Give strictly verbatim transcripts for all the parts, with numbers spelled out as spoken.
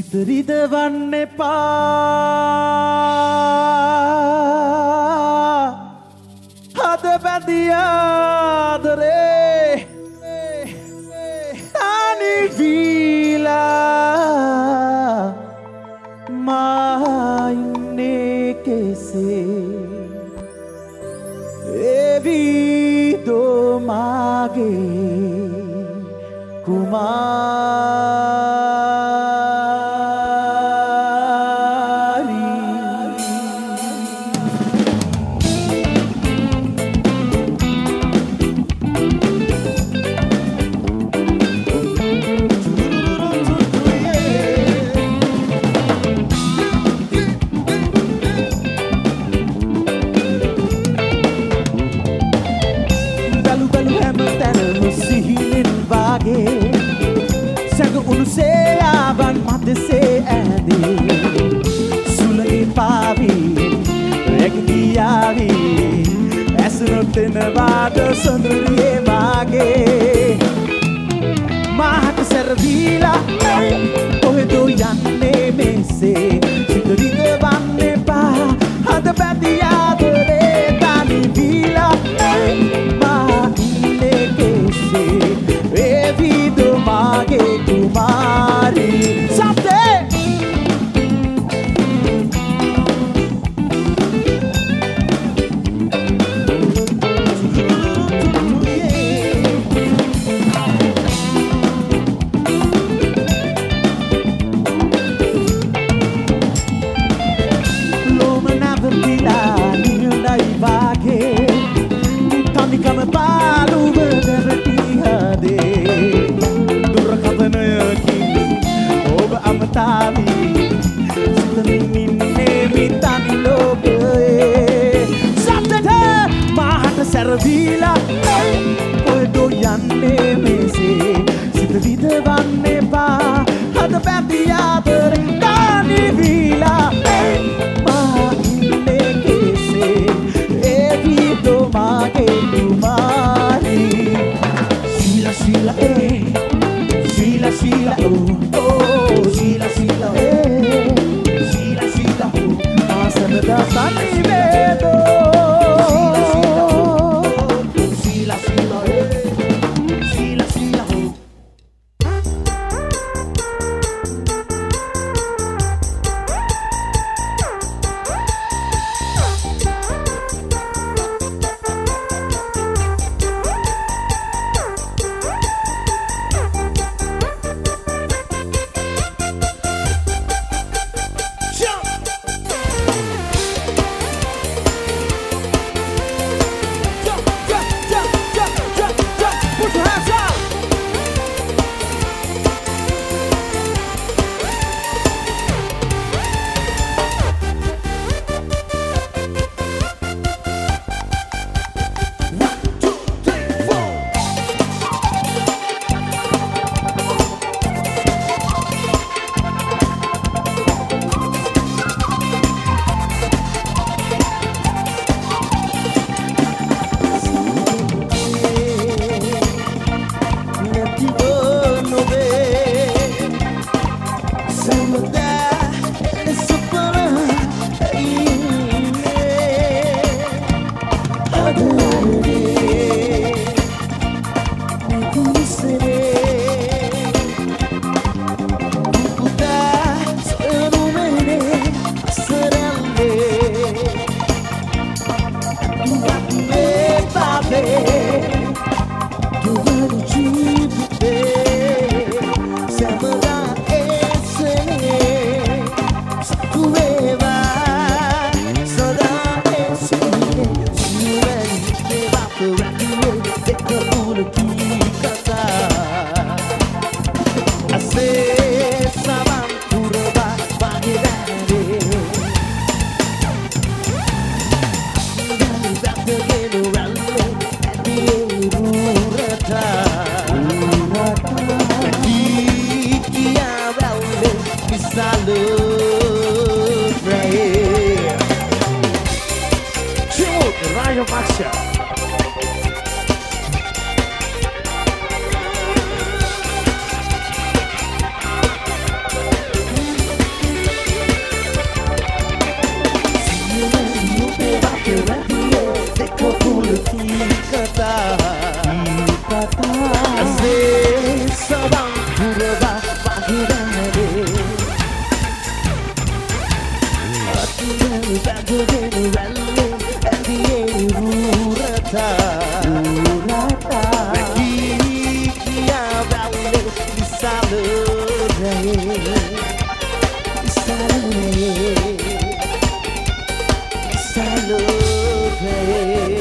සිත රිදවන්න එපා හද බැඳී ආදරේ අනිවිලා මා ඉන්නේ කෙසේ එවිදෝ මාගේ කුමාරි බලු බලු හැම තැනම සිහිනෙන් වාගේ සැඟ උණුසේ ආවන් මතසේ ඇදී සුළඟේ පාවී රැගියාවී ඇසුනොත් එනවාට සොඳුරියේ මාගේ මාහට සැරදීලා කොහෙදෝ යන්නේ මෙසේ සිත රිදවන්න එපා හද බැඳී ආදරේ තනි වීලා මා ඉන්නේ කෙසේ එවිදෝ මාගේ කුමාරි සම්දේ ලෝම නැවතිලා නියුණයි වාගේ තනිකම පාළුව දැවටි හදේ දුරකථනයකින් ඔබ අමතාවී සිතමින් ඉන්නේ මිතනි ලෝකයේ සම්දට මාහට සැරදීලා කොහෙදෝ යන්නේ මෙසේ සිත විදවන්න එපා හද බැඳී ආදරේ තනි වීලා මා ඉන්නේ කෙසේ එවිදෝ මාගේ කුමාරි Sheila, Sheila, eh. Sheila, Sheila, oh, oh. Sheila, Sheila, eh. Sheila, Sheila, oh. Asanada sani vedo. Sheila, Sheila, oh. Sheila, Sheila, eh. Sheila, Sheila, oh. ඇතියෙන් වැල්ලෙන් ඇතියෙන් රූරතා වැකී කියා වැල්ලෙන් විසාලරේ විසාලරේ විසාලරේ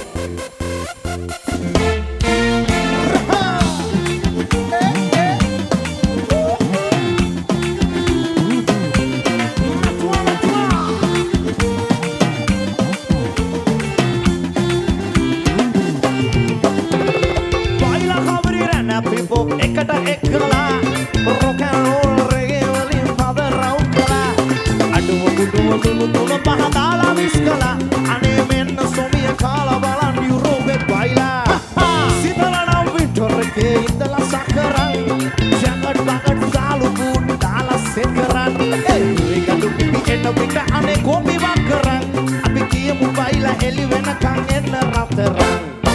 එකට එක්කලා rock and roll reggae වලින් පද රවුම් කළා අඩුව කුඩුව තුන තුන පහ දාලා විස් කළා අනේ මෙන්න සොමිය කාලා බලන් යුරෝපේ බයිලා සිතලා නම් විතර එකේ ඉඳලා සකරන් ජගත් බගත් සාලු බුඩ් දාලා සෙත් කරන් ඒ ඒකතු පිටි එන්න පිට අනේ කොම්බි වක් කරන් අපි කියමු බයිලා එලි වෙනකන් එන්න රතරන්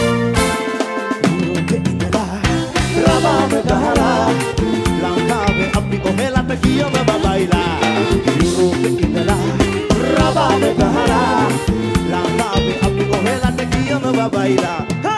ලංකාවේ අපි කොහෙලට කියම බබයිලා යුරෝපේ ඉඳලා රබාව ගහලා ලංකාවේ අපි කොහෙලට කියම බබයිලා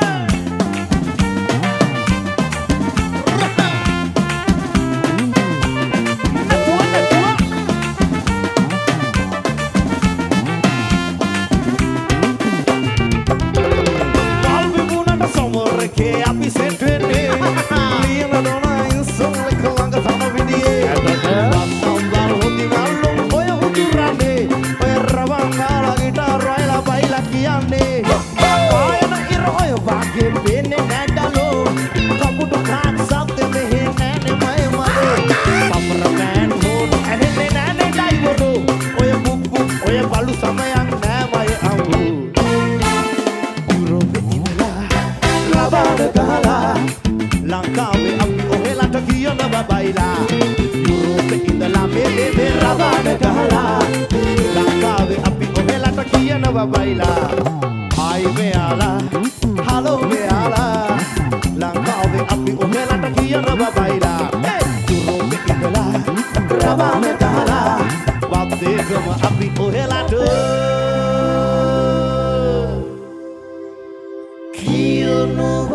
අපි සෙට් වෙන්නේ ලියන දොන ඉන්සල් එක ළඟ තම විදියේ සම්බාර හොදි මල්ලුම් ඔය උතුරන්නේ ඔය රවන් කාලා ගිටාර් වයිලා බයිලා කියන්නේ ආයන ඉර ඔය වාගේ වෙන්නේ නැඩලෝ කපුටු කාක් සද්ද මෙහෙ නැනේ මය මලෝ පපර මෑන් හොඩ ඇහෙන්නේ නැනේ ඩයිවරෝ ඔය බුක් බුක් ඔය බලු සමයන් නෑ මය අහු ලංකාවේ අපි ඔහෙලට කියන බබයිලා යුරෝපේ ඉඳලා මේ මේ රබාන ගහලා ලංකාවේ අපි ඔහෙලට කියන බබයිලා හායි මෙයාලා හලෝ මෙයාලා ලංකාවේ අපි ඔහෙලට කියන බබයිලා යුරෝපේ ඉඳලා රබාන ගහලා වත්තේකම අපි ඔහෙලට කියනවා